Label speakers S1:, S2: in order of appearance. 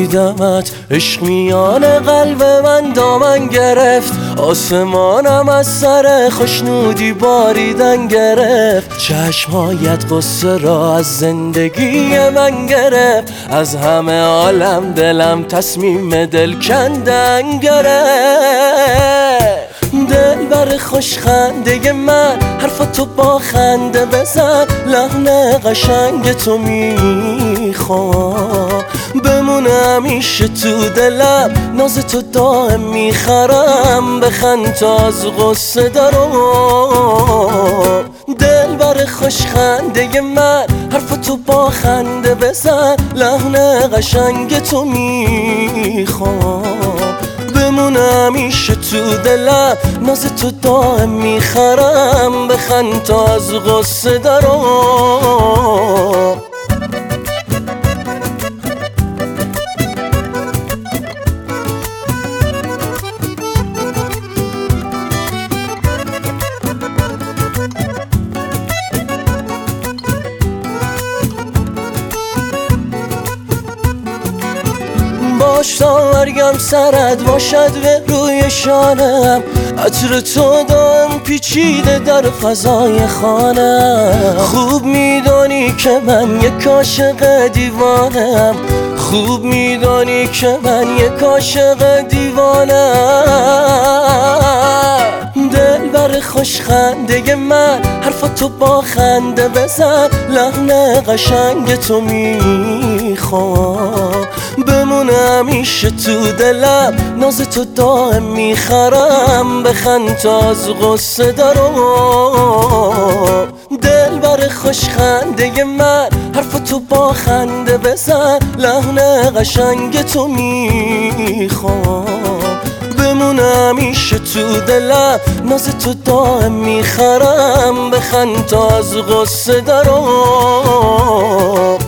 S1: دیدمت عشق میان قلب من دامن گرفت، آسمانم از سر خوشنودی باریدن گرفت. چشمهایت قصه را از زندگی من گرفت، از همه عالم دلم تصمیم دل کندن گرفت. دلبر خوش خنده من حرفاتو با خنده بزن، لحن قشنگ تو میخوام بمونه همیشه تو دلم، ناز تو دائم میخرم بخند تا از غصه دارم. دلبر خوش خنده من حرفاتو با خنده بزن، لحن قشنگ تو میخوام بمونه همیشه تو دلم، ناز تو دائم میخرم بخند تا از غصه دارم. باش تا مرگم سرت باشد به روی شانم، عطر تو دائم پیچیده در فضای خانم. خوب میدانی که من یک عاشق دیوانم، خوب میدانی که من یک عاشق دیوانم. دلبر خوش خنده من حرفاتو با خنده بزن، لحن قشنگ تو میخوام بمونه همیشه تو دلم، ناز تو دائم میخرم بخند تا از غصه دارم. دلبر خوش خنده من حرفاتو با خنده بزن، لحن قشنگ تو میخوام بمونه همیشه تو دلم، ناز تو دائم میخرم بخند تا از غصه دارم.